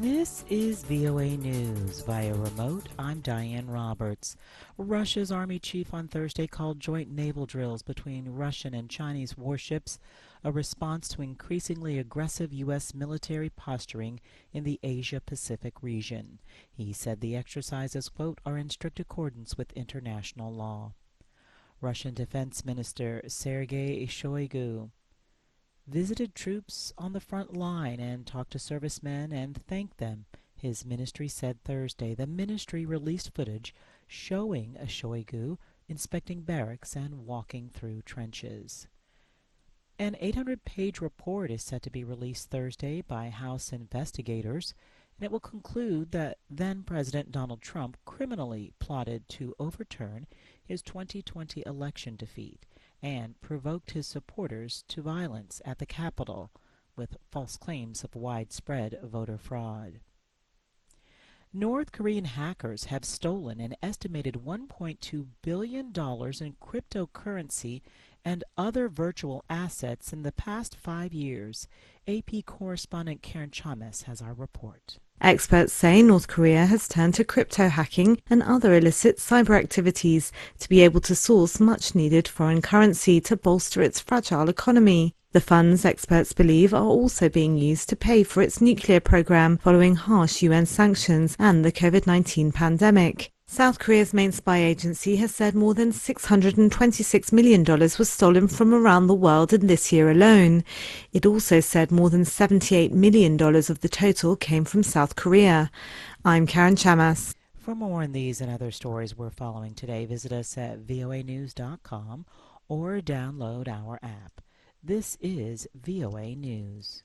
This is VOA News. Via remote, I'm Diane Roberts. Russia's army chief on Thursday called joint naval drills between Russian and Chinese warships a response to increasingly aggressive U.S. military posturing in the Asia-Pacific region. He said the exercises, quote, are in strict accordance with international law. Russian Defense Minister Sergei Shoigu visited troops on the front line and talked to servicemen and thanked them, his ministry said Thursday. The ministry released footage showing Shoigu inspecting barracks and walking through trenches. An 800-page report is set to be released Thursday by House investigators, and it will conclude that then-President Donald Trump criminally plotted to overturn his 2020 election defeat and provoked his supporters to violence at the Capitol with false claims of widespread voter fraud. North Korean hackers have stolen an estimated $1.2 billion in cryptocurrency and other virtual assets in the past 5 years. AP correspondent Karen Chamas has our report. Experts say North Korea has turned to crypto hacking and other illicit cyber activities to be able to source much-needed foreign currency to bolster its fragile economy. The funds, experts believe, are also being used to pay for its nuclear program following harsh UN sanctions and the COVID-19 pandemic. South Korea's main spy agency has said more than $626 million was stolen from around the world in this year alone. It also said more than $78 million of the total came from South Korea. I'm Karen Chamas. For more on these and other stories we're following today, visit us at voanews.com or download our app. This is VOA News.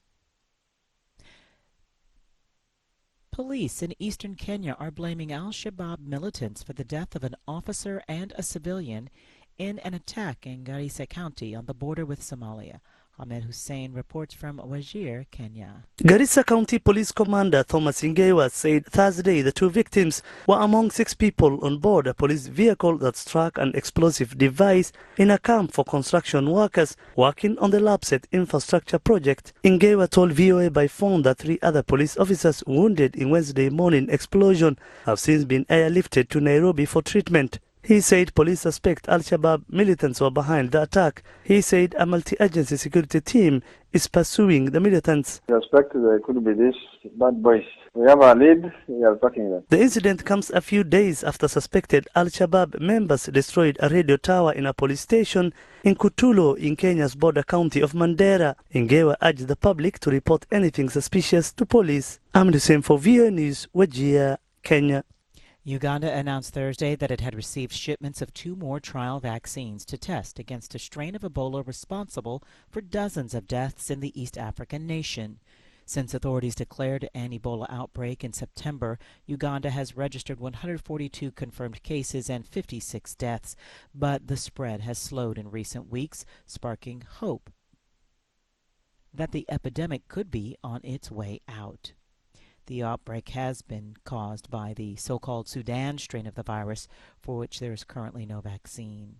Police in eastern Kenya are blaming al-Shabaab militants for the death of an officer and a civilian in an attack in Garissa County on the border with Somalia. Ahmed Hussein reports from Wajir, Kenya. Garissa County Police Commander Thomas Ingewa said Thursday the two victims were among 6 people on board a police vehicle that struck an explosive device in a camp for construction workers working on the Lapset infrastructure project. Ingewa told VOA by phone that 3 other police officers wounded in Wednesday morning explosion have since been airlifted to Nairobi for treatment. He said police suspect al-Shabaab militants were behind the attack. He said a multi-agency security team is pursuing the militants. We suspect they could be these bad boys. We have a lead, we are tracking them. The incident comes a few days after suspected al-Shabaab members destroyed a radio tower in a police station in Kutulo in Kenya's border county of Mandera. Ingewa urged the public to report anything suspicious to police. Ahmed Hussein for VOA News, Wajir, Kenya. Uganda announced Thursday that it had received shipments of 2 more trial vaccines to test against a strain of Ebola responsible for dozens of deaths in the East African nation. Since authorities declared an Ebola outbreak in September, Uganda has registered 142 confirmed cases and 56 deaths, but the spread has slowed in recent weeks, sparking hope that the epidemic could be on its way out. The outbreak has been caused by the so-called Sudan strain of the virus, for which there is currently no vaccine.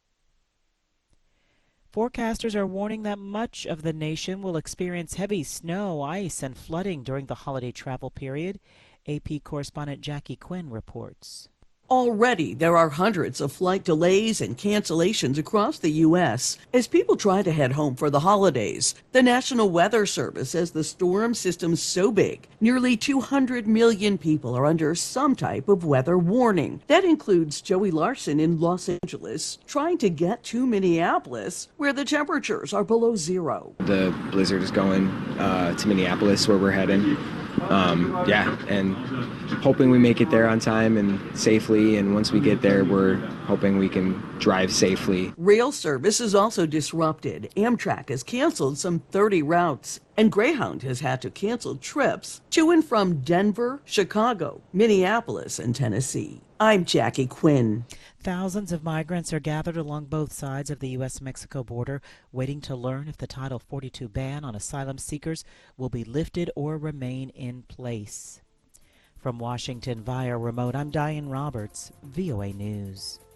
Forecasters are warning that much of the nation will experience heavy snow, ice, and flooding during the holiday travel period. AP correspondent Jackie Quinn reports. Already, there are hundreds of flight delays and cancellations across the U.S. as people try to head home for the holidays. The National Weather Service says the storm system's so big, nearly 200 million people are under some type of weather warning. That includes Joey Larson in Los Angeles, trying to get to Minneapolis, where the temperatures are below 0. The blizzard is going to Minneapolis, where we're heading. And hoping we make it there on time and safely, and once we get there, we're hoping we can drive safely. Rail service is also disrupted. Amtrak has canceled some 30 routes, and Greyhound has had to cancel trips to and from Denver, Chicago, Minneapolis, and Tennessee. I'm Jackie Quinn. Thousands of migrants are gathered along both sides of the U.S.-Mexico border, waiting to learn if the Title 42 ban on asylum seekers will be lifted or remain in place. From Washington via remote, I'm Diane Roberts, VOA News.